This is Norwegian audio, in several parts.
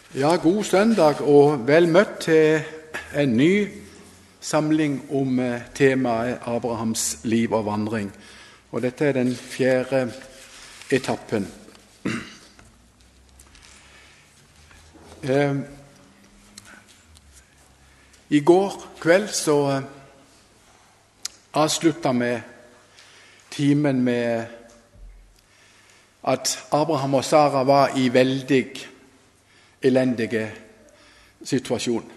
Ja, god søndag og vel møtt til en ny samling om temaet Abrahams liv og vandring. Og dette er den 4. etappen. I går kveld så avsluttet vi timen med at Abraham og Sara var i veldig elendige situasjon.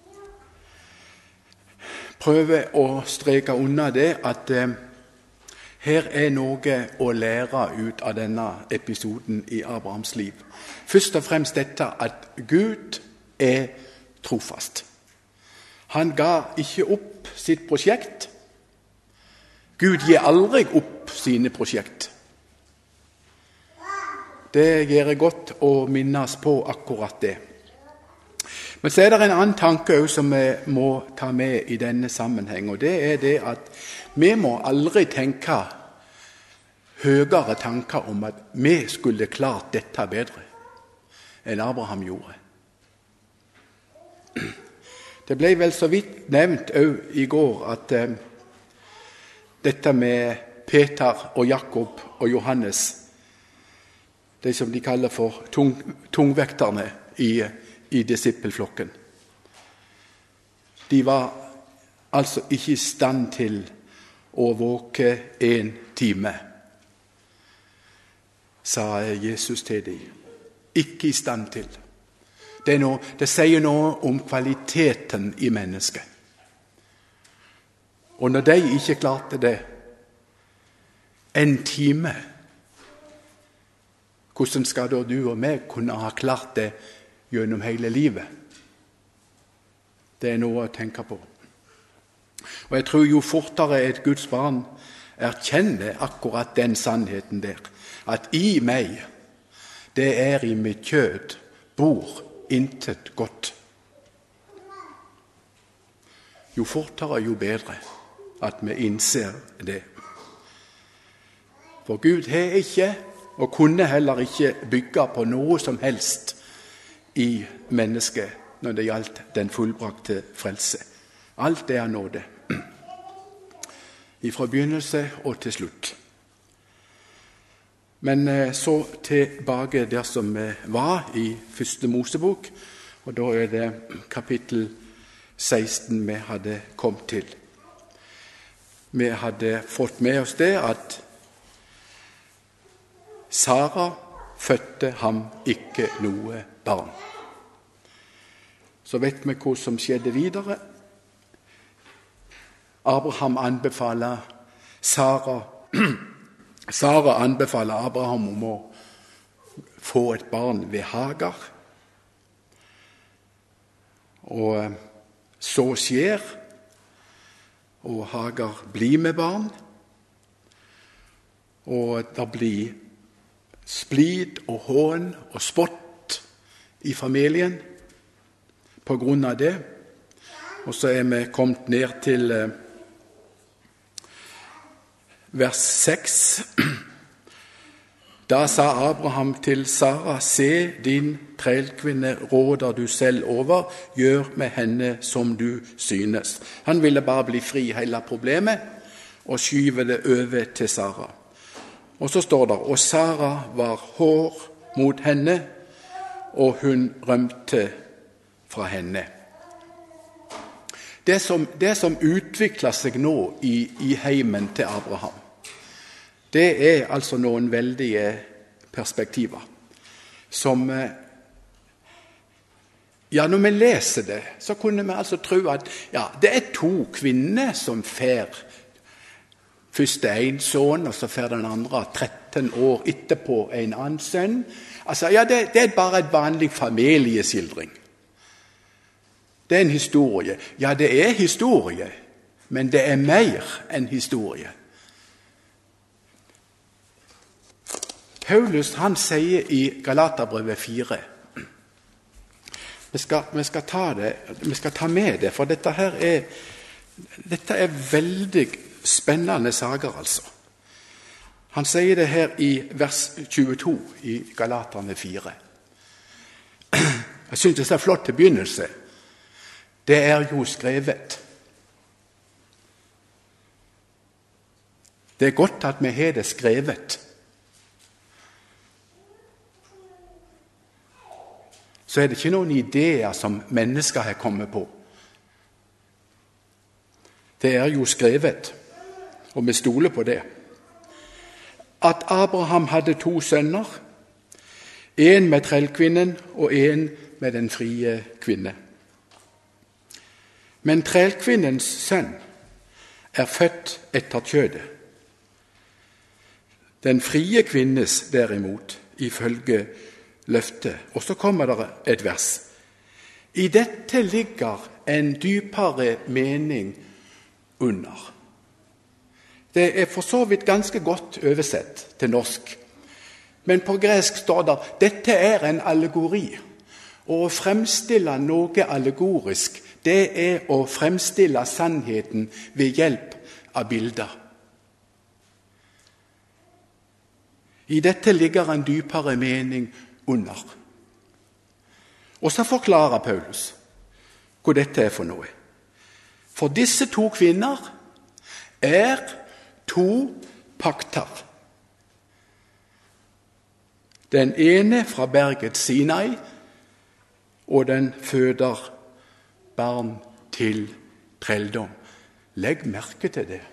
Prøve å streke unna det at her er noe å lære ut av denne episoden i Abrahams liv. Først og fremst dette at Gud er trofast. Han ga ikke opp sitt prosjekt. Gud gir aldri opp sine prosjekt. Det gjør godt å minnes på akkurat det. Men så er det en annen tanke også som vi må ta med i denne sammenheng, og det er det at vi må aldri tenke høyere tanker om at vi skulle klart dette bedre enn Abraham gjorde. Det ble vel så vidt nevnt også i går at dette med Peter og Jakob og Johannes, de som de kaller for tungvekterne i disippelflokken. De var altså ikke i stand til å våke 1 time, sa Jesus til dem. Ikke i stand til. Det sier noe om kvaliteten i mennesket. Og når de ikke klarte det 1 time, hvordan skal da du og meg kunne ha klart det gjennom hele livet? Det er noe å tenke på. Og jeg tror jo fortere et Guds barn erkjenner akkurat den sannheten der, at i meg, det er i mitt kjød, bor intet godt. Jo fortere, jo bedre at vi innser det. For Gud har ikke og kunne heller ikke bygge på noe som helst i mennesket når det gjaldt den fullbrakte frelse. Alt det er nåde, fra begynnelse og til slutt. Men så tilbake der som vi var i 1. Mosebok, og da er det kapittel 16 vi hadde kommet til. Vi hadde fått med oss det at Sara fødte ham ikke noe barn. Så vet vi hva som skjedde videre. Sara anbefaler Abraham om å få et barn ved Hagar. Og så skjer, og Hagar blir med barn. Og det blir splid og hån og spott i familien på grunn av det. Og så er vi kommet ned til vers 6. Da sa Abraham til Sara, se, din trellkvinne råder du selv over, gjør med henne som du synes. Han ville bare bli fri hele problemet og skyve det over til Sara. Og så står det, og Sara var hård mot henne, og hun rømte fra henne. Det som utvikler seg nå i heimen til Abraham, det er altså noen veldige perspektiver. Som, når vi leser det, så kunne vi altså tro at det er 2 kvinner som fer. Først en sønn, og så får den andre 13 år etterpå en annen sønn. Altså, det er bare et vanlig familieskildring. Det er en historie. Ja, det er historie, men det er mer enn historie. Paulus, han sier i Galaterbrevet 4, vi skal ta med det, for dette er veldig spennende saker, altså. Han sier det her i vers 22 i Galaterne 4. Jeg synes det er så flott til begynnelse. Det er jo skrevet. Det er godt at vi har det skrevet. Så er det ikke noen ideer som mennesker har kommet på. Det er jo skrevet, og vi stoler på det. At Abraham hadde 2 sønner, en med trellkvinnen og en med den frie kvinne. Men trellkvinnens sønn er født etter kjødet. Den frie kvinnes derimot, ifølge løftet. Og så kommer det et vers. I dette ligger en dypere mening under. Det er for så vidt ganske godt oversett til norsk. Men på gresk står det dette er en allegori. Og å fremstille noe allegorisk, det er å fremstille sannheten ved hjelp av bilder. I dette ligger en dypere mening under. Og så forklarer Paulus hva dette er for noe. For disse 2 kvinner er 2 pakter. Den ene fra berget Sinai, og den føder barn til trelldom. Legg merke til det.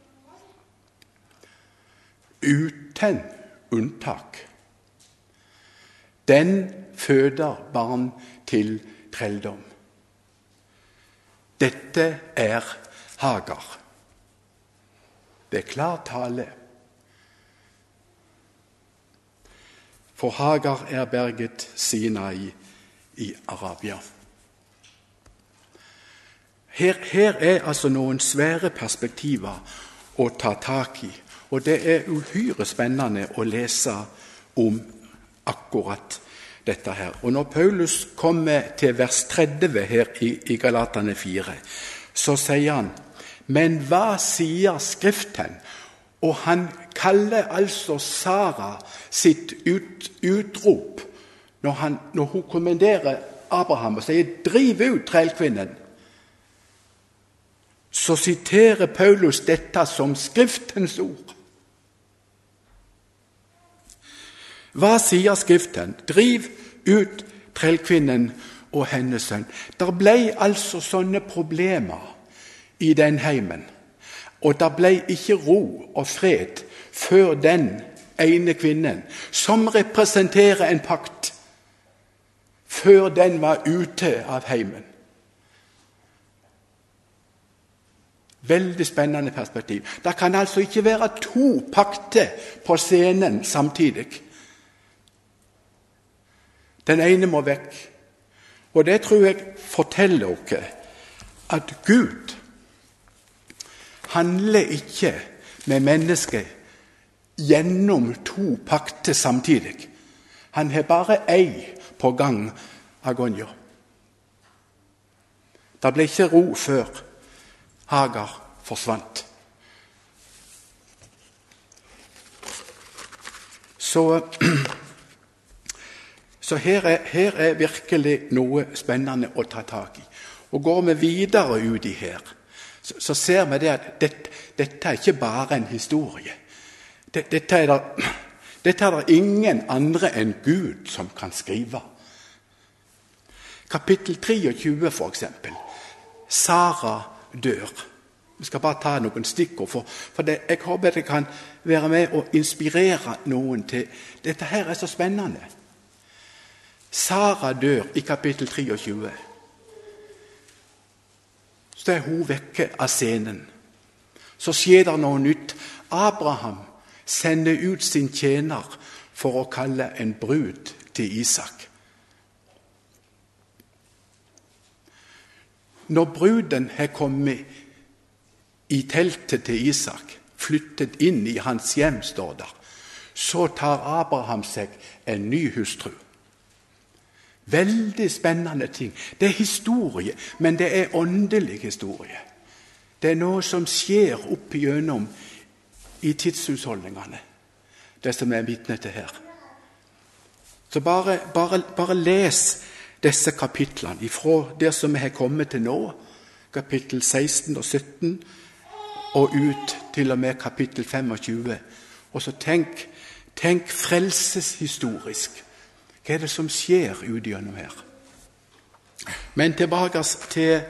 Uten unntak. Den føder barn til trelldom. Dette er Hagar. Det er klar tale. For Hagar er berget Sinai i Arabia. Her er altså noen svære perspektiver å ta tak i, og det er uhyre spennende å lese om akkurat dette her. Og når Paulus kommer til vers 30 her i Galaterne 4, så sier han, men hva sier Skriften? Og han kaller altså Sara sitt utrop når hun kommenderer Abraham og sier, driv ut trellkvinnen. Så siterer Paulus dette som Skriftens ord. Hva sier Skriften? Driv ut trellkvinnen og hennes sønn. Der ble altså sånne problemer i den heimen. Og der ble ikke ro og fred før den ene kvinnen, som representerer en pakt, før den var ute av heimen. Veldig spennende perspektiv. Det kan altså ikke være 2 pakter på scenen samtidig. Den ene må vekk. Og det tror jeg forteller dere at Gud handler ikke med mennesket gjennom 2 pakter samtidig. Han har bare ei på gang av gangen. Det ble ikke ro før Hagar forsvant. Så her er virkelig noe spennende å ta tak i. Og går vi videre ut i her, så ser vi det at dette er ikke bare en historie. Dette er det ingen andre enn Gud som kan skrive. Kapittel 23 for eksempel. Sara dør. Vi skal bare ta noen stikkord, for jeg håper det kan være med å inspirere noen til. Dette her er så spennende. Sara dør i kapittel 23. Så er hun vekke av scenen. Så skjer det noe nytt. Abraham sender ut sin tjener for å kalle en brud til Isak. Når bruden har kommet i teltet til Isak, flyttet inn i hans hjem, står der, så tar Abraham seg en ny hustru. Veldig spennende ting. Det er historie, men det er åndelig historie. Det er noe som skjer opp igjennom i tidshusholdningene, det som er vitne til her. Så bare les disse kapitlene, ifra det som vi har kommet til nå, kapittel 16 og 17, og ut til og med kapittel 25. Og så tenk frelseshistorisk. Hva er det som skjer ut gjennom her? Men tilbake til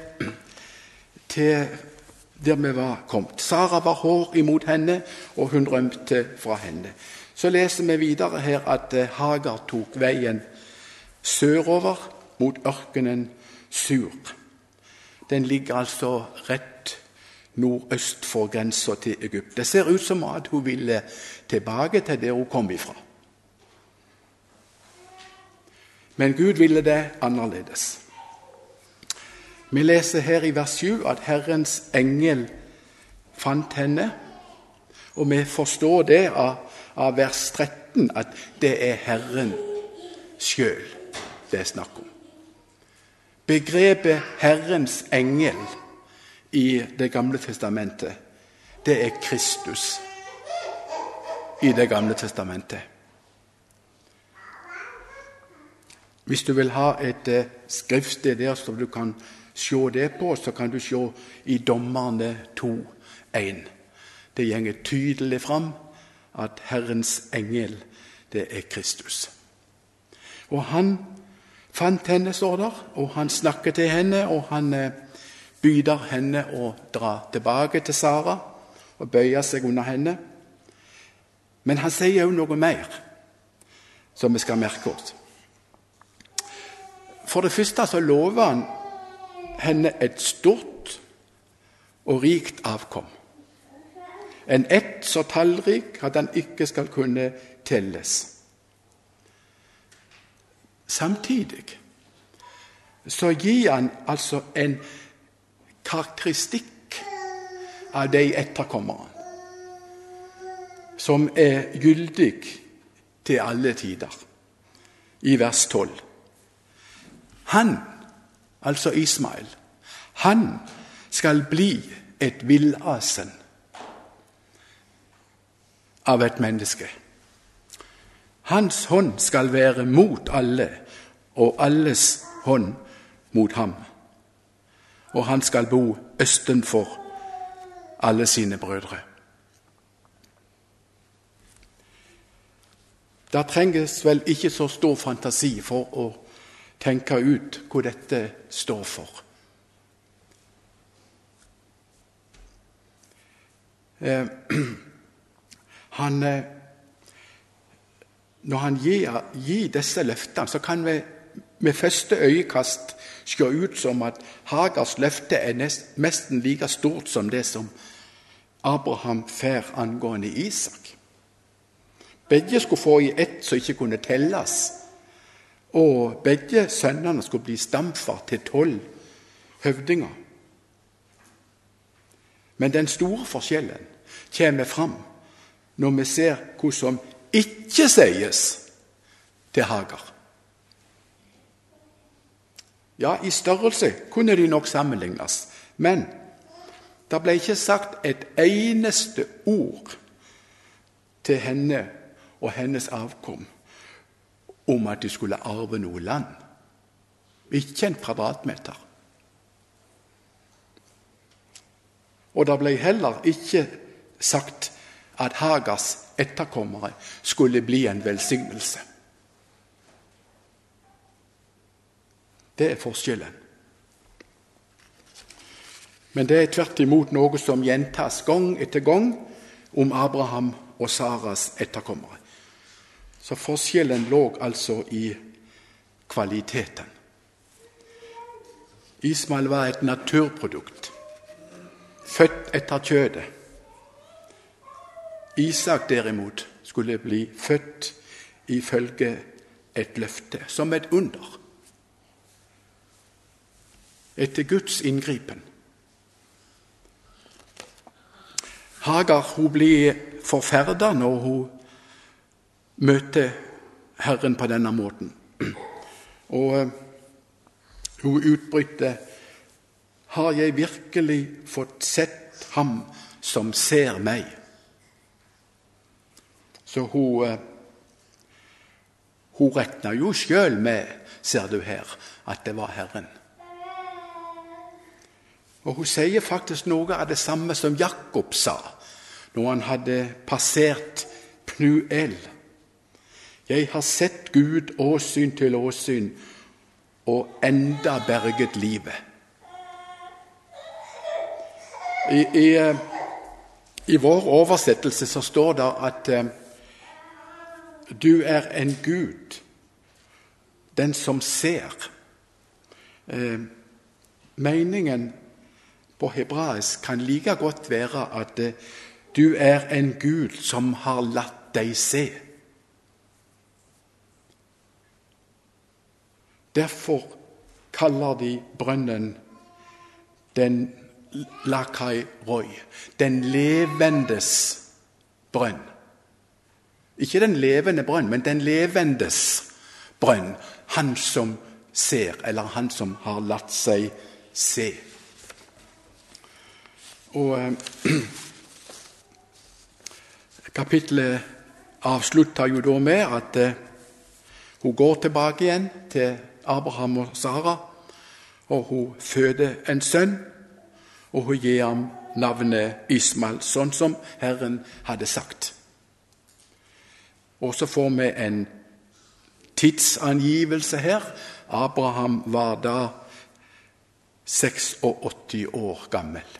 der vi var kommet. Sara var hård imot henne, og hun rømte fra henne. Så leser vi videre her at Hagar tok veien sørover mot ørkenen Sur. Den ligger altså rett nordøst for grensen til Egypt. Det ser ut som at hun ville tilbake til der hun kom ifra. Men Gud ville det annerledes. Vi leser her i vers 7 at Herrens engel fant henne, og vi forstår det av vers 13 at det er Herren selv det er snakk om. Begrepet Herrens engel i Det gamle testamentet, det er Kristus i Det gamle testamentet. Hvis du vil ha et skriftsted der som du kan se det på, så kan du se i Dommerne 2:1. Det gjenger tydelig fram at Herrens engel, det er Kristus. Og han fant henne, står der, og han snakket til henne, og han byder henne å dra tilbake til Sara og bøye seg under henne. Men han sier jo noe mer som vi skal merke oss. For det første så lover han henne et stort og rikt avkom. En ett så tallrik at han ikke skal kunne telles. Samtidig så gir han altså en karakteristikk av de etterkommerne som er gyldig til alle tider. I vers 12. Han, altså Ismael, han skal bli et villasen av et menneske. Hans hånd skal være mot alle, og alles hånd mot ham. Og han skal bo østenfor alle sine brødre. Det trenges vel ikke så stor fantasi for å tenke ut hva dette står for. Når han gir disse løftene, så kan vi med første øyekast se ut som at Hagars løfte er nesten like stort som det som Abraham får angående Isak. Begge skulle få i ett som ikke kunne telles, og begge sønnene skulle bli stamfar til 12 høvdinger. Men den store forskjellen kommer fram når vi ser hva som ikke sies til Hagar. Ja, i størrelse kunne de nok sammenlignes, men det ble ikke sagt et eneste ord til henne og hennes avkom om at de skulle arve noe land. Ikke en kvadratmeter. Og det ble heller ikke sagt at Hagars etterkommere skulle bli en velsignelse. Det er forskjellen. Men det er tvert imot noe som gjentas gang etter gang om Abraham og Saras etterkommere. Så forskjellen lå altså i kvaliteten. Ismael var et naturprodukt, født etter kjødet. Isak derimot skulle bli født ifølge et løfte, som et under. Etter Guds inngripen. Hagar, hun blir forferdet når hun møter Herren på denne måten. Og hun utbryter: har jeg virkelig fått sett ham som ser meg? Så hun hun regnet jo selv med, ser du her, at det var Herren. Og hun sier faktisk noe av det samme som Jakob sa, når han hadde passert Pnuel. Jeg har sett Gud åsyn til åsyn, og enda berget livet. I vår oversettelse så står det at du er en Gud, den som ser. Meningen på hebraisk kan like godt være at du er en Gud som har latt deg se. Derfor kaller de brønnen den Lakai Roy, den levendes brønn. Ikke den levende brønn, men den levendes brønn. Han som ser, eller han som har latt seg se. Og kapitlet avslutter jo da med at hun går tilbake igjen til Abraham og Sara, og hun føder en sønn, og hun gir ham navnet Ismael, sånn som Herren hadde sagt. Og så får vi en tidsangivelse her. Abraham var da 86 år gammel.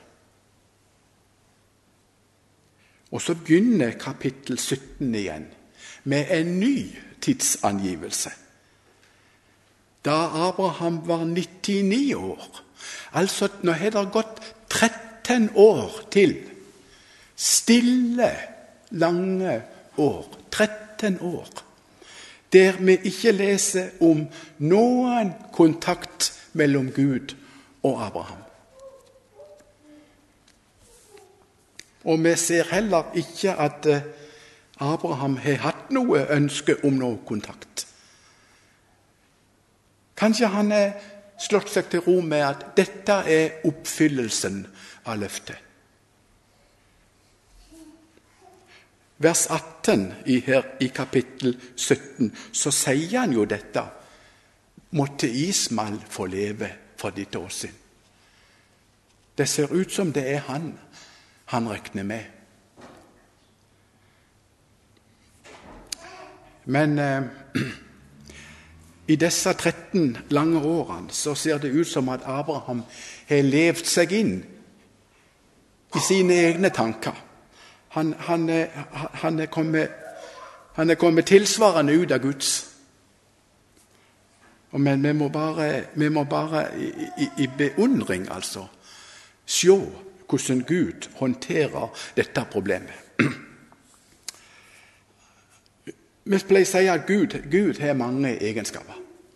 Og så begynner kapittel 17 igjen med en ny tidsangivelse. Da Abraham var 99 år, altså nå har det gått 13 år til, stille, lange år, 13 år, der vi ikke leser om noen kontakt mellom Gud og Abraham. Og vi ser heller ikke at Abraham har hatt noe ønske om noe kontakt. Kanskje han har slått seg til ro med at dette er oppfyllelsen av løftet. Vers 18 i kapittel 17, så sier han jo dette. Måtte Ismael få leve for ditt åsyn. Det ser ut som det er han regner med. Men i disse 13 lange årene så ser det ut som at Abraham har levd seg inn i sine egne tanker. Han er kommet tilsvarende ut av Guds. Men vi må bare i beundring altså se hvordan Gud håndterer dette problemet. Vi pleier å si at Gud har mange egenskaper.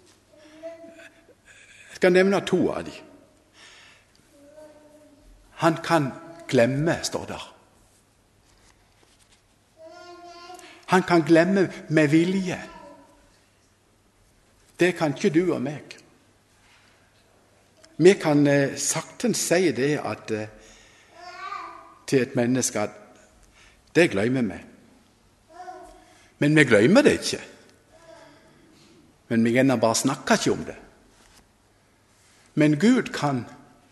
Jeg skal nevne 2 av dem. Han kan glemme, står der. Han kan glemme med vilje. Det kan ikke du og meg. Vi kan saktens si det at til et menneske at det glemmer vi. Men vi glemmer det ikke. Men vi gjerne bare snakker ikke om det. Men Gud kan.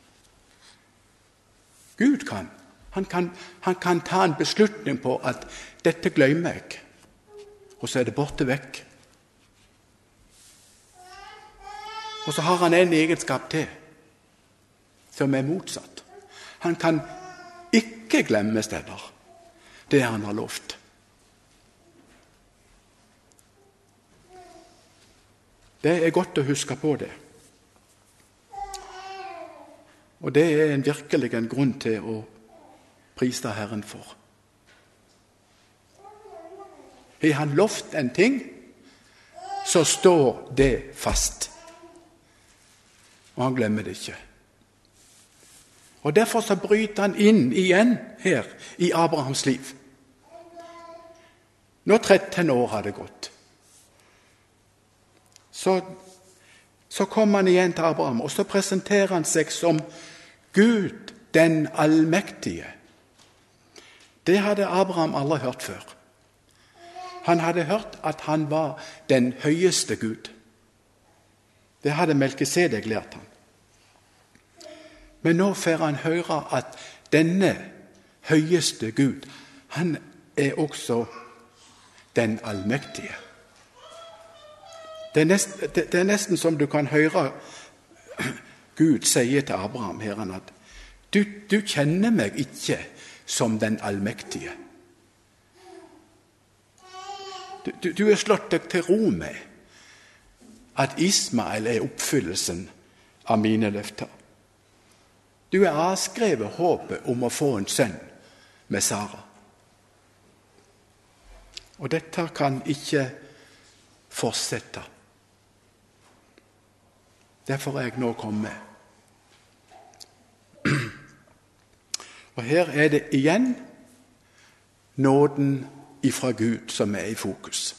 Han kan ta en beslutning på at dette glemmer jeg. Og så er det borte vekk. Og så har han en egenskap til, som er motsatt. Han kan ikke glemme steder det han har lovt. Det er godt å huske på det. Og det er virkelig en grunn til å prise Herren for. Har han lovt en ting, så står det fast. Og han glemmer det ikke. Og derfor så bryter han inn igjen her i Abrahams liv. Nå 13 år har det gått. Så kommer han igjen til Abraham, og så presenterer han seg som Gud den allmektige. Det hadde Abraham aldri hørt før. Han hadde hørt at han var den høyeste Gud. Det hadde Melkisedek lært ham. Men nå får han høre at denne høyeste Gud, han er også den allmektige. Det er nesten som du kan høre Gud sier til Abraham her, at du kjenner meg ikke som den allmektige. Du har slått deg til ro med at Ismael er oppfyllelsen av mine løfter. Du har avskrevet håpet om å få en sønn med Sara. Og dette kan ikke fortsette. Derfor er jeg nå kommet. Og her er det igjen nåden ifra Gud som er i fokus.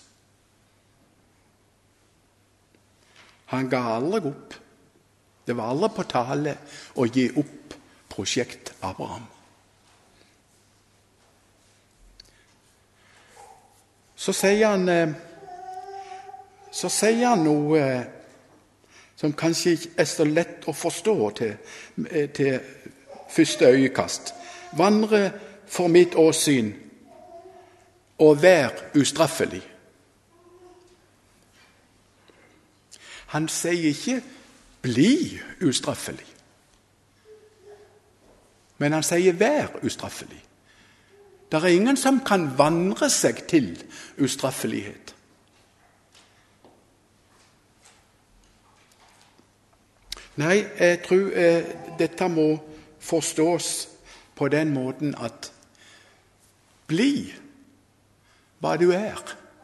Han ga aldri opp. Det var aldri på tale å gi opp prosjekt Abraham. Så sier han noe som kanskje ikke er så lett å forstå til første øyekast. Vandre for mitt åsyn og vær ustraffelig. Han sier ikke bli ustraffelig, men han sier vær ustraffelig. Det er ingen som kan vandre seg til ustraffelighet. Nei, jeg tror dette må forstås på den måten at bli hva du er.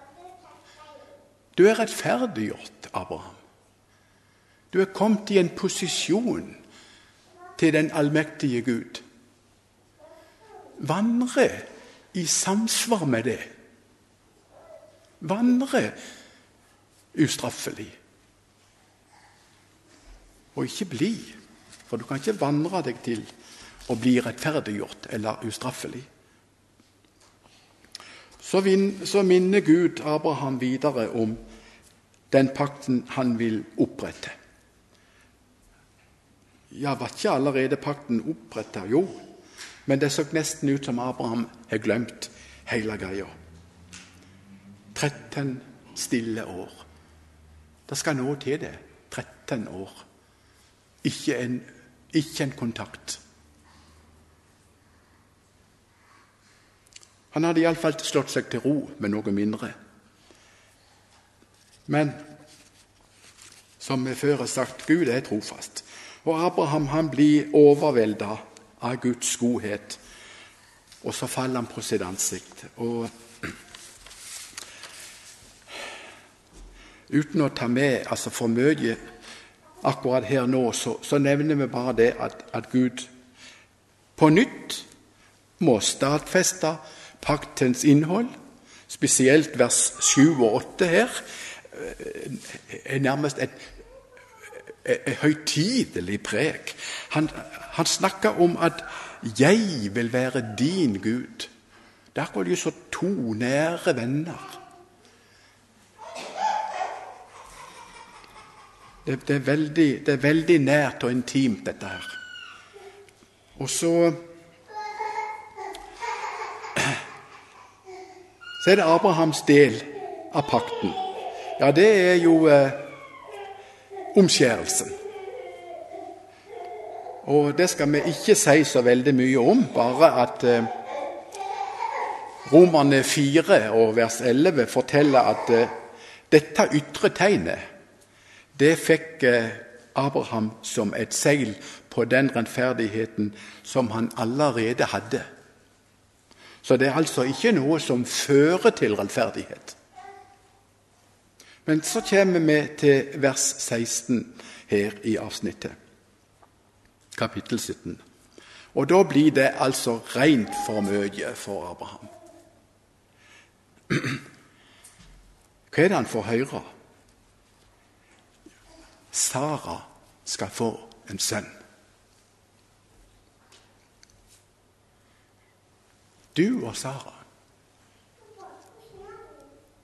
Du er rettferdiggjort, Abraham. Du er kommet i en posisjon til den allmektige Gud. Vandre i samsvar med det. Vandre ustraffelig. Og ikke bli, for du kan ikke vandre deg til å bli rettferdiggjort eller ustraffelig. Så minner Gud Abraham videre om den pakten han vil opprette. Ja, var ikke allerede pakten opprettet? Jo, men det så nesten ut som Abraham har glemt hele greia. 13 stille år. Det skal nå til det. 13 år. Ikke en kontakt. Han hadde i alle fall slått seg til ro med noe mindre. Men, som vi før har sagt, Gud er trofast. Og Abraham han blir overveldet av Guds godhet. Og så faller han på sitt ansikt. Og uten å ta med for mye akkurat her nå, så nevner vi bare det at Gud på nytt må stadfeste paktens innhold, spesielt vers 7 og 8 her, er nærmest et høytidelig preg. Han snakker om at jeg vil være din Gud. Der går det jo så to nære venner. Det er veldig nært og intimt, dette her. Og så er det Abrahams del av pakten. Ja, det er jo omskjærelsen. Og det skal vi ikke si så veldig mye om, bare at Romerne 4 og vers 11 forteller at dette ytre tegnet, det fikk Abraham som et seil på den rettferdigheten som han allerede hadde. Så det er altså ikke noe som fører til rettferdighet. Men så kommer vi til vers 16 her i avsnittet, kapittel 17. Og da blir det altså rent for mye for Abraham. Hva er det han får høre? Sara skal få en sønn. Du og Sara.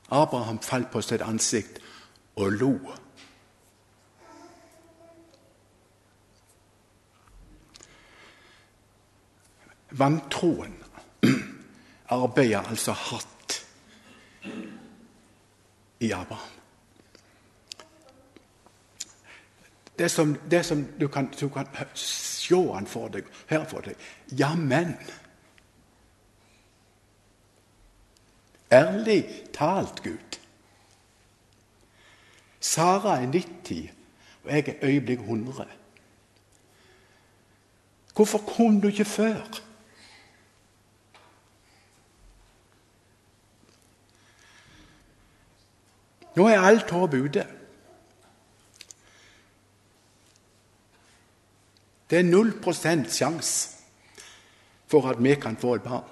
Abraham falt på sitt ansikt og lo. Vantroen arbeider altså hardt i Abraham. Det som du kan se han for deg, her for deg. Ja, men. Ærlig talt, Gud. Sara er 90, og jeg er øyeblikk 100. Hvorfor kom du ikke før? Nå er alt håp ute. Det er 0% sjans for at vi kan få et barn.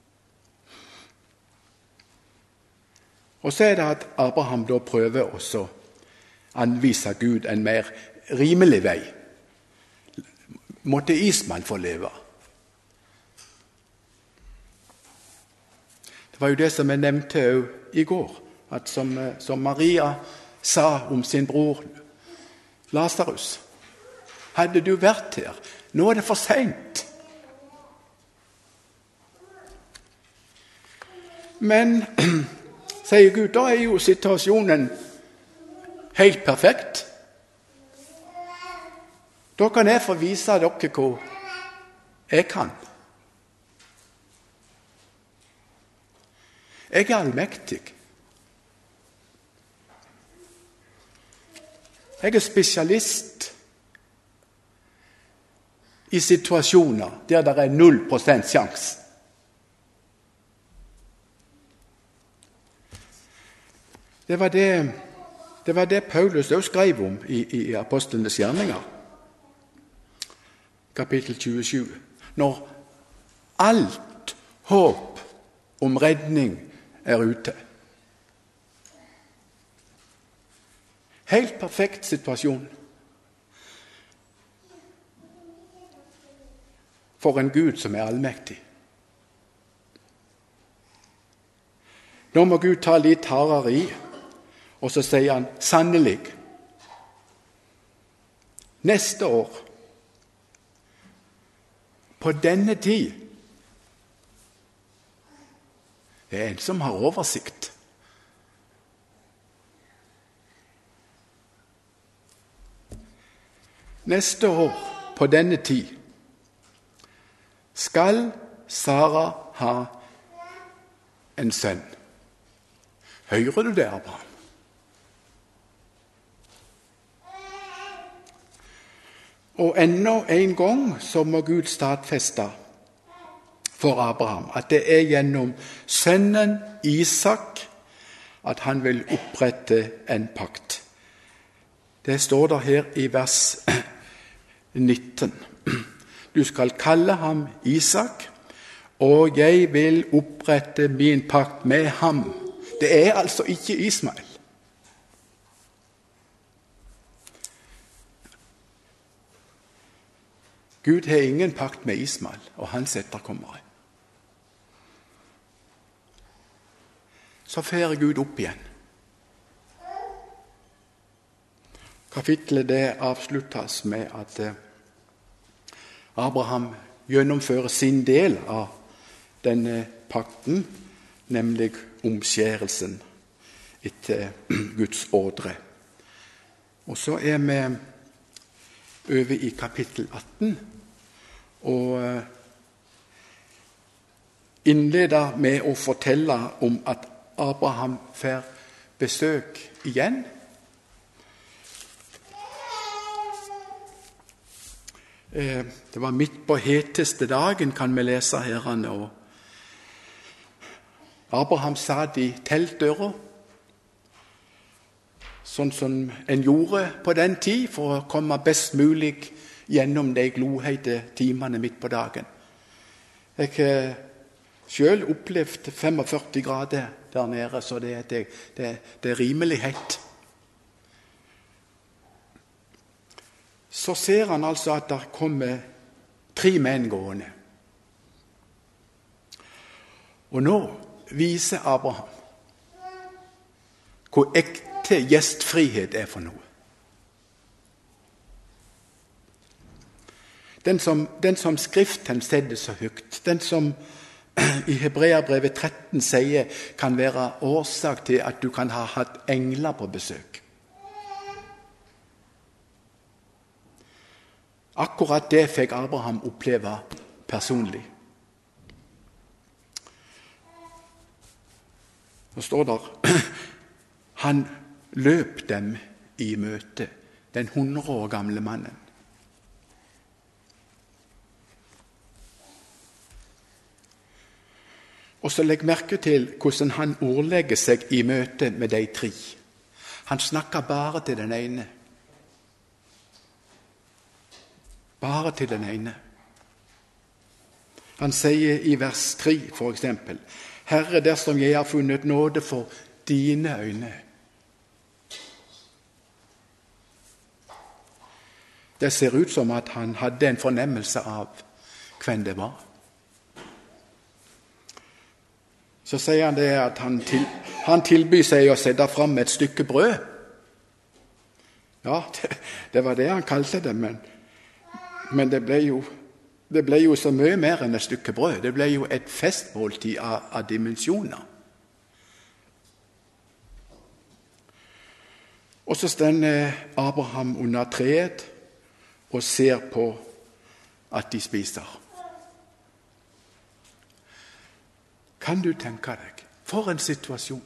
Og så er det at Abraham da prøver også å anvise Gud en mer rimelig vei. Måtte Ismael få leve. Det var jo det som jeg nevnte i går, at som Maria sa om sin bror Lazarus. Hadde du vært her? Nå er det for sent. Men, sier Gud, da er jo situasjonen helt perfekt. Da kan jeg få vise dere hva jeg kan. Jeg er allmektig. Jeg er spesialist i situasjoner der det er 0% sjans. Det var det Paulus også skrev om i Apostlenes gjerninger, kapittel 27. Når alt håp om redning er ute. Helt perfekt situasjon. For en Gud som er allmektig. Nå må Gud ta litt hardere i, og så sier han, sannelig, neste år, på denne tid, det er en som har oversikt. Neste år, på denne tid, skal Sara ha en sønn. Hører du det, Abraham? Og enda en gang så må Gud stadfeste for Abraham at det er gjennom sønnen Isak at han vil opprette en pakt. Det står der her i vers 19. Du skal kalle ham Isak, og jeg vil opprette min pakt med ham. Det er altså ikke Ismael. Gud har ingen pakt med Ismael og hans etterkommere. Så fer Gud opp igjen. Kapittelet det avsluttes med at Abraham gjennomfører sin del av denne pakten, nemlig omskjærelsen etter Guds ordre. Og så er vi over i kapittel 18, og innleder med å fortelle om at Abraham får besøk igjen. Det var midt på heteste dagen, kan vi lese her, og Abraham satt i teltdøra, sånn som en gjorde på den tid, for å komme best mulig gjennom de glohete timene midt på dagen. Jeg har selv opplevd 45 grader der nede, så det er rimelig hett. Så ser han altså at der kommer 3 menn gående. Og nå viser Abraham hvor ekte gjestfrihet er for noe. Den som Skriften setter så høyt, den som i Hebreabrevet 13 sier kan være årsak til at du kan ha hatt engler på besøk. Akkurat det fikk Abraham oppleve personlig. Så står der, han løp dem i møte, den 100 år gamle mannen. Og så legg merke til hvordan han ordlegger seg i møte med de tre. Han snakker bare til den ene. Bare til den ene. Han sier i vers 3 for eksempel, Herre, dersom jeg har funnet nåde for dine øyne. Det ser ut som at han hadde en fornemmelse av hvem det var. Så sier han det at han tilbyr seg å sette fram et stykke brød. Ja, det var det han kalte det, men det ble jo så mye mer enn et stykke brød. Det ble jo et festmåltid av dimensjoner. Og så stender Abraham under treet og ser på at de spiser. Kan du tenke deg? For en situasjon.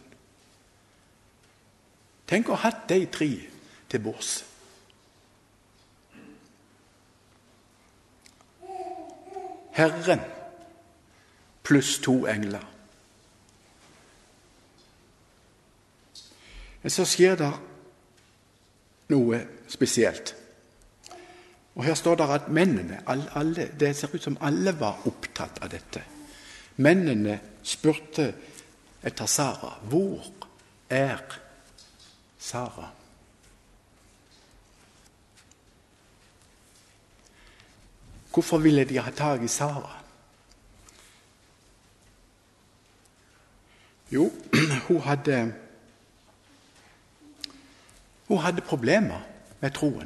Tenk å ha hatt de tre til bords. Herren pluss 2 engler. Men så skjer det noe spesielt. Og her står det at mennene, det ser ut som alle var opptatt av dette. Mennene spurte etter Sara. Hvor er Sara? Hvorfor ville de ha tag i Sara? Jo, hun hadde problemer med troen.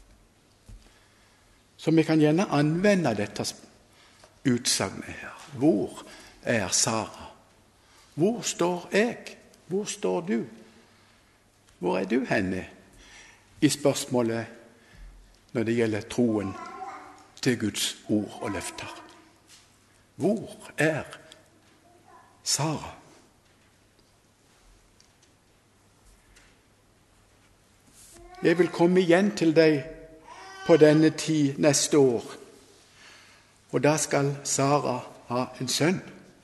Så vi kan gjerne anvende dette utsagnet her. Hvor er Sara? Hvor står jeg? Hvor står du? Hvor er du henne i spørsmålet når det gjelder troen til Guds ord og løfter? Hvor er Sara? Jeg vil komme igjen til deg på denne tid neste år, og da skal Sara ha en sønn.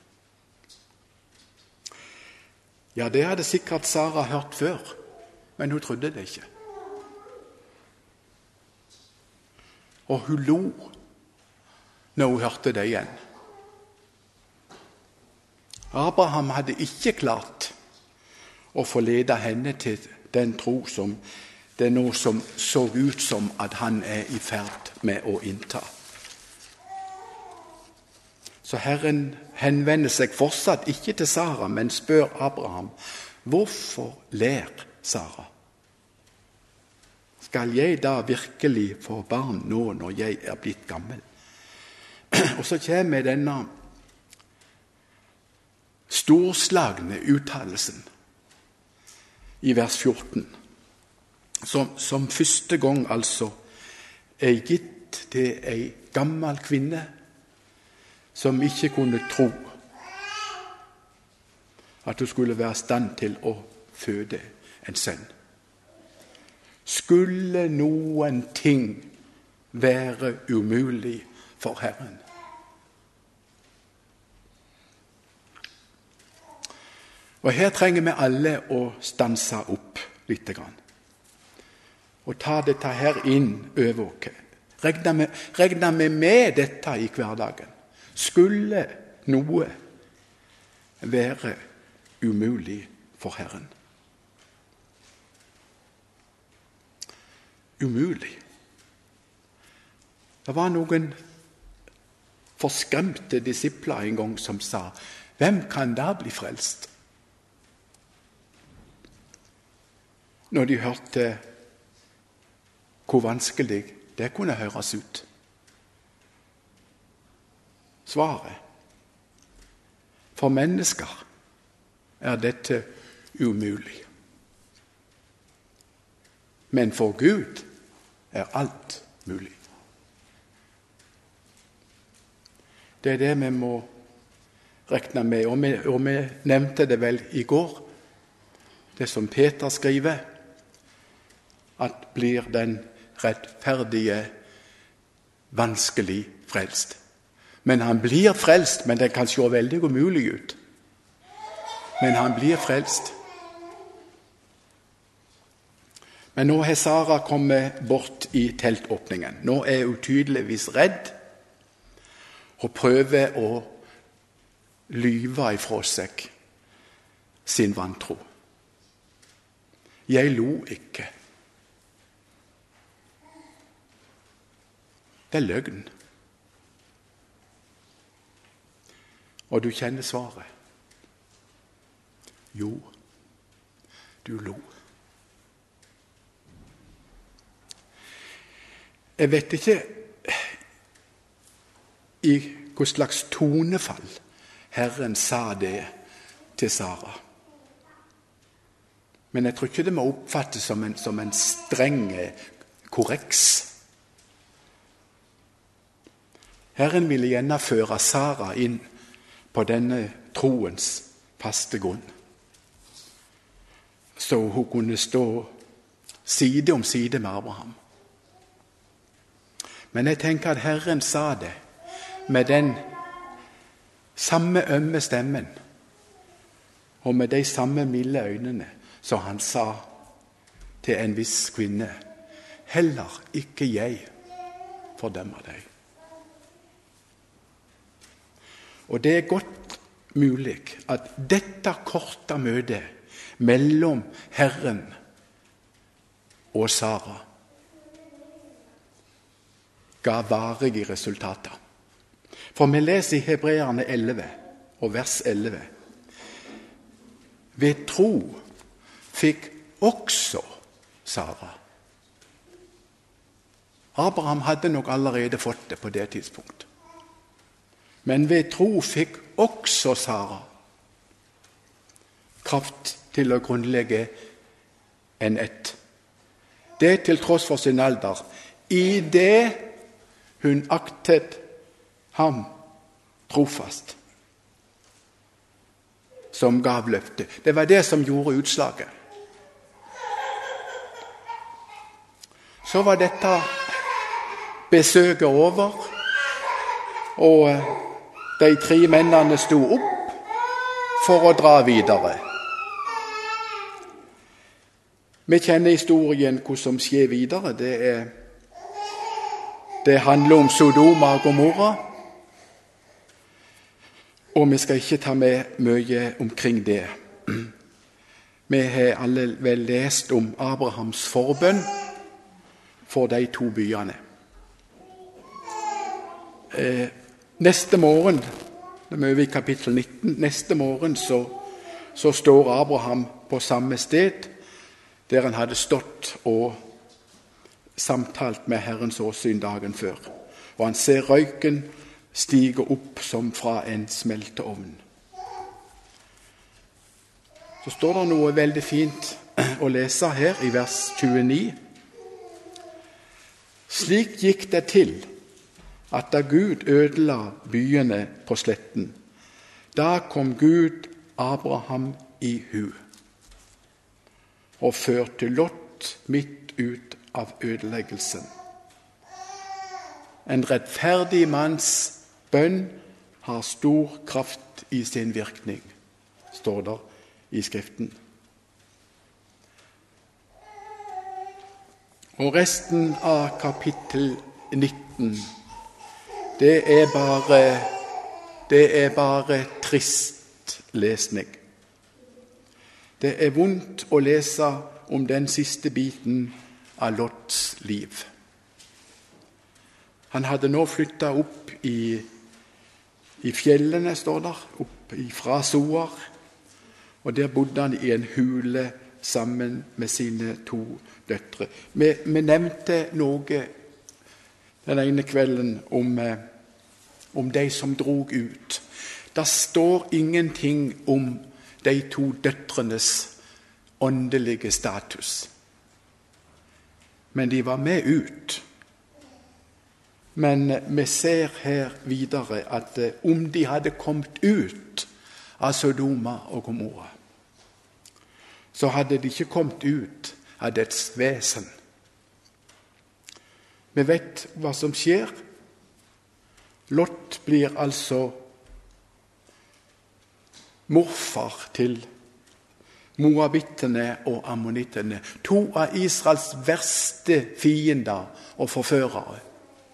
Ja, det hadde sikkert Sara hørt før, men hun trodde det ikke. Og hun lo når hun hørte det igjen. Abraham hadde ikke klart å forlede henne til den tro som det er noe som så ut som at han er i ferd med å innta. Så Herren henvender seg fortsatt ikke til Sara, men spør Abraham, hvorfor ler Sara? Skal jeg da virkelig få barn nå når jeg er blitt gammel? Og så kommer denne storslagne uttalelsen i vers 14, som første gang altså er gitt til en gammel kvinne som ikke kunne tro at hun skulle være i stand til å føde en sønn. Skulle noen ting være umulig for Herren? Og her trenger vi alle å stanse opp litt grann. Og ta dette her inn over oss. Regner vi med dette i hverdagen? Skulle noe være umulig for Herren? Umulig. Det var noen forskremte disipler en gang som sa, hvem kan da bli frelst? når de hørte hvor vanskelig det kunne høres ut. Svaret: for mennesker er dette umulig. Men for Gud er alt mulig. Det er det vi må regne med, og vi nevnte det vel i går, det som Peter skriver, at blir den rettferdige vanskelig frelst. Men han blir frelst, men det kan se veldig umulig ut. Men han blir frelst. Men nå har Sara kommet bort i teltåpningen. Nå er hun tydeligvis redd og prøver å lyve ifra seg sin vantro. Jeg lo ikke. Det er løgn. Og du kjenner svaret. Jo, du lo. Jeg vet ikke i hva slags tonefall Herren sa det til Sara. Men jeg tror ikke det må oppfattes som en streng korreks. Herren ville gjerne føre Sara inn på denne troens faste grunn, så hun kunne stå side om side med Abraham. Men jeg tenker at Herren sa det med den samme ømme stemmen og med de samme milde øynene som han sa til en viss kvinne: heller ikke jeg fordømmer deg. Og det er godt mulig at dette korte møtet mellom Herren og Sara ga varige resultater. For vi leser i Hebreerne 11 og vers 11: ved tro fikk også Sara. Abraham hadde nok allerede fått det på det tidspunkt. Men ved tro fikk også Sara kraft til å grunnlegge en ett. Det til tross for sin alder, i det hun aktet ham trofast, som gav løfte. Det var det som gjorde utslaget. Så var dette besøket over, og de 3 mennene sto opp for å dra videre. Vi kjenner historien, hva som skjer videre. Det handler om Sodoma og Gomorra, og vi skal ikke ta med mye omkring det. Vi har alle vel lest om Abrahams forbønn for de 2 byene. Neste morgen, det er over i kapittel 19, neste morgen så står Abraham på samme sted der han hadde stått og samtalt med Herrens åsyn dagen før. Og han ser røyken stige opp som fra en smelteovn. Så står det noe veldig fint å lese her i vers 29. Slik gikk det til at da Gud ødela byene på sletten, da kom Gud Abraham i hu og førte Lot midt ut av ødeleggelsen. En rettferdig manns bønn har stor kraft i sin virkning, står det i Skriften. Og resten av kapittel 19, det er bare trist lesning. Det er vondt å lese om den siste biten av Lots liv. Han hadde nå flyttet opp i fjellene, står der, opp fra Soar, og der bodde han i en hule sammen med sine 2 døtre. Vi nevnte noe den ene kvelden om de som drog ut. Det står ingenting om de 2 døtrenes åndelige status. Men de var med ut. Men vi ser her videre at om de hadde kommet ut av Sodoma og Gomorra, så hadde de ikke kommet ut av dets vesen. Vi vet hva som skjer. Lot blir altså morfar til moabittene og ammonittene, 2 av Israels verste fiender og forførere.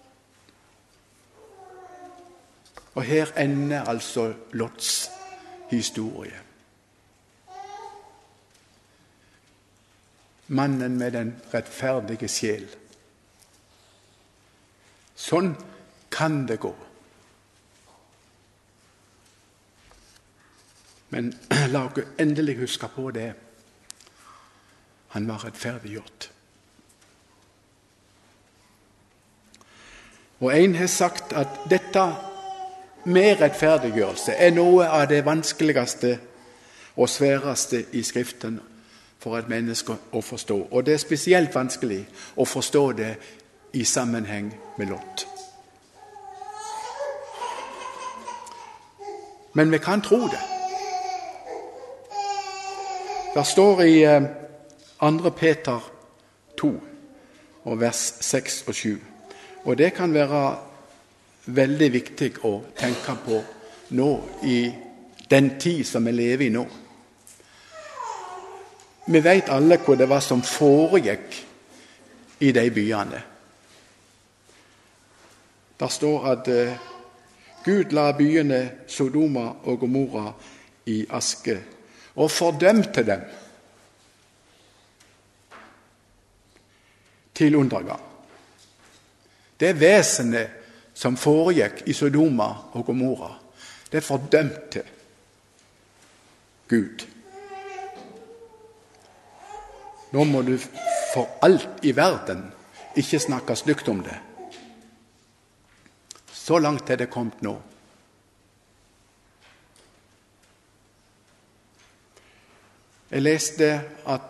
Og her ender altså Lots historie. Mannen med den rettferdige sjel. Sånn kan det gå. Men la oss endelig huske på det. Han var rettferdiggjort. Og en har sagt at dette med rettferdiggjørelse er noe av det vanskeligste og sværeste i Skriften for et menneske å forstå. Og det er spesielt vanskelig å forstå det i sammenheng med Lot. Men vi kan tro det. Det står i 2. Peter 2, og vers 6 og 7. Og det kan være veldig viktig å tenke på nå, i den tid som vi lever i nå. Vi vet alle hva det var som foregikk i de byene. Der står at Gud la byene Sodoma og Gomorra i aske og fordømte dem til undergang. Det vesenet som foregikk i Sodoma og Gomorra, det fordømte Gud. Nå må du for alt i verden ikke snakke stygt om det. Så langt er det kommet nå. Jeg leste at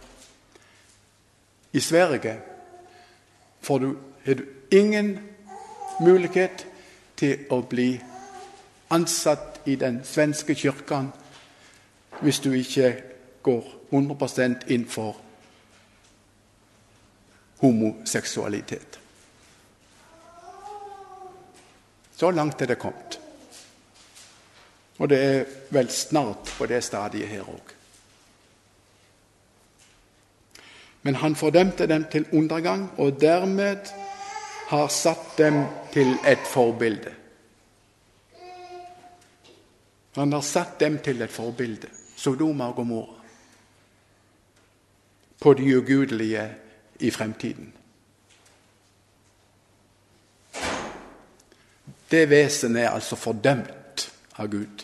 i Sverige har du ingen mulighet til å bli ansatt i den svenske kirken hvis du ikke går 100% inn for homoseksualitet. Så langt er det kommet. Og det er vel snart på det stadiet her også. Men han fordømte dem til undergang, og dermed har satt dem til et forbilde. Han har satt dem til et forbilde, Sodoma og Gomorra, på de ugudelige i fremtiden. Det vesenet er altså fordømt av Gud.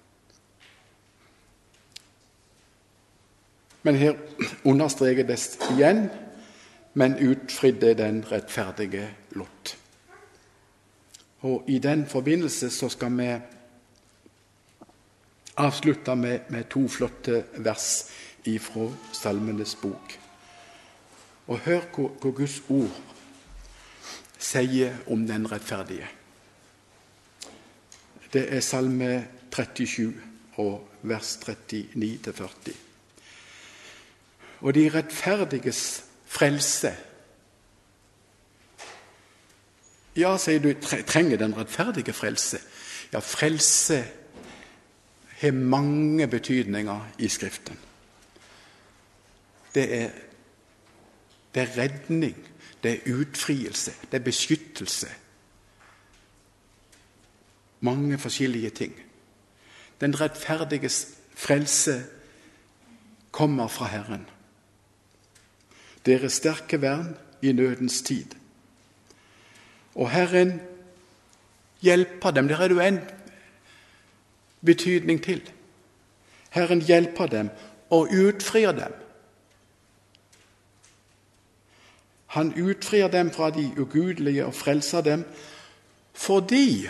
Men her understreker det igjen, men utfridde den rettferdige Lot. Og i den forbindelse så skal vi avslutte med 2 flotte vers ifra Salmenes bok. Og hør hva Guds ord sier om den rettferdige. Det er Salme 37 og vers 39-40. Og de rettferdiges frelse. Ja, sier du, trenger den rettferdige frelse? Ja, frelse har mange betydninger i Skriften. Det er redning, det er utfrielse, det er beskyttelse. Mange forskjellige ting. Den rettferdiges frelse kommer fra Herren. Deres sterke vern i nødens tid. Og Herren hjelper dem. Det er jo en betydning til. Herren hjelper dem og utfrir dem Han utfrir dem fra de ugudelige og frelser dem fordi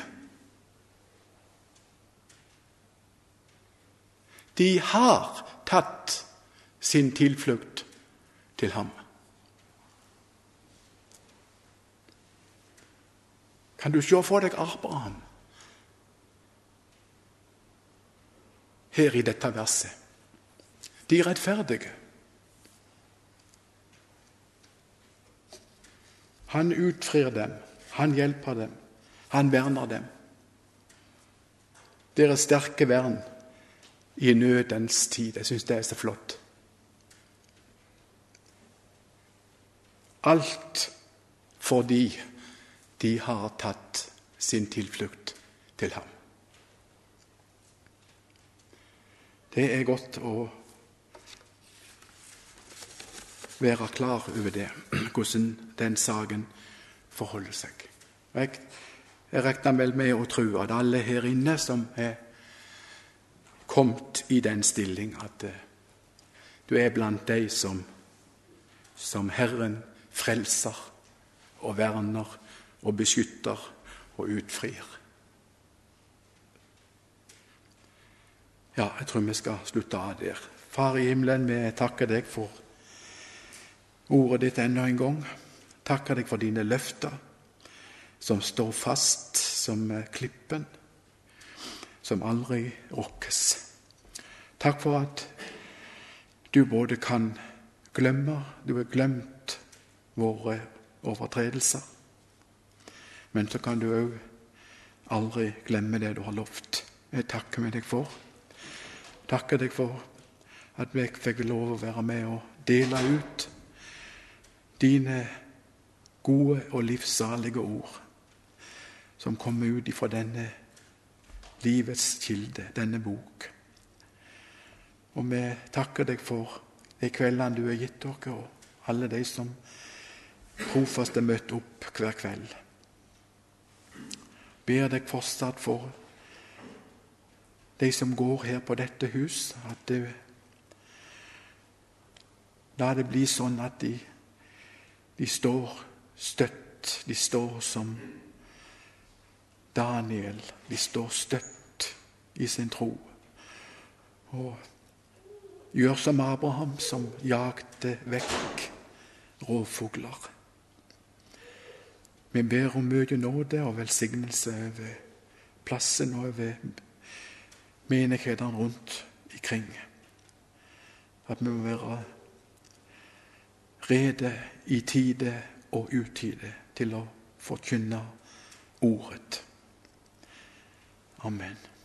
de har tatt sin tilflukt til ham. Kan du se for deg Abraham her i dette verset? De rettferdige. Han utfrir dem, han hjelper dem, han verner dem. Deres sterke vern i nødens tid. Jeg synes det er så flott. Alt fordi de har tatt sin tilflukt til ham. Det er godt å være klar over det, hvordan den saken forholder seg. Jeg regner vel med å tro at alle her inne som er kommet i den stilling at du er blant de som Herren frelser og verner og beskytter og utfrir. Ja, jeg tror vi skal slutte av der. Far i himmelen, vi takker deg for ordet ditt enda en gang. Takker deg for dine løfter som står fast som klippen, som aldri rokkes. Takk for at du både kan glemme, du har glemt våre overtredelser, men så kan du også aldri glemme det du har lovt. Jeg takker med deg for. Takker deg for at vi fikk lov å være med og dele ut dine gode og livssalige ord som kommer ut fra denne livets kilde, denne bok. Og vi takker deg for de kveldene du har gitt dere, og alle de som trofast er møtt opp hver kveld. Ber deg fortsatt for de som går her på dette hus, at la det bli sånn at de står støtt, de står som Daniel, de står støtt i sin tro, og gjør som Abraham, som jagte vekk rovfugler. Vi ber om mye nåde og velsignelse over plassen og over menighetene rundt ikring. At vi må være rede i tide og utide til å forkynne ordet. Amen.